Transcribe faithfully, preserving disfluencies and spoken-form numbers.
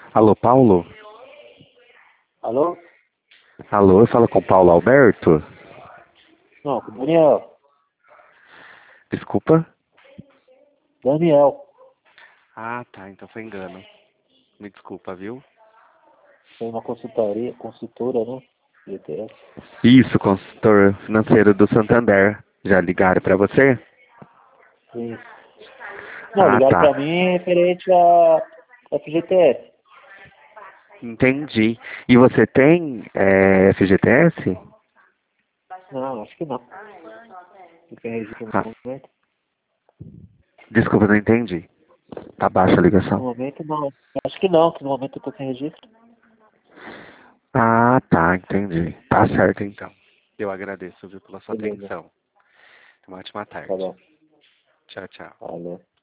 Alô, Paulo? Alô? Alô, eu falo com Paulo Alberto? Não, com o Daniel. Desculpa? Daniel. Ah, tá, então foi engano. Me desculpa, viu? Foi uma consultoria, consultora, né? G T S. Isso, consultor financeiro do Santander. Já ligaram pra você? Isso. Não, Ah, ligaram tá. pra mim referente a F G T S. Entendi. E você tem é, F G T S? Não, acho que não. Não tem registro Ah, no momento. desculpa, não entendi. Tá baixa a No ligação. momento não. Acho que não, que no momento eu tô sem registro. Ah, tá, entendi. Tá certo, então. Eu agradeço, viu, pela sua Beleza. atenção. Uma ótima Tá tarde. bom. Tchau, tchau. Valeu.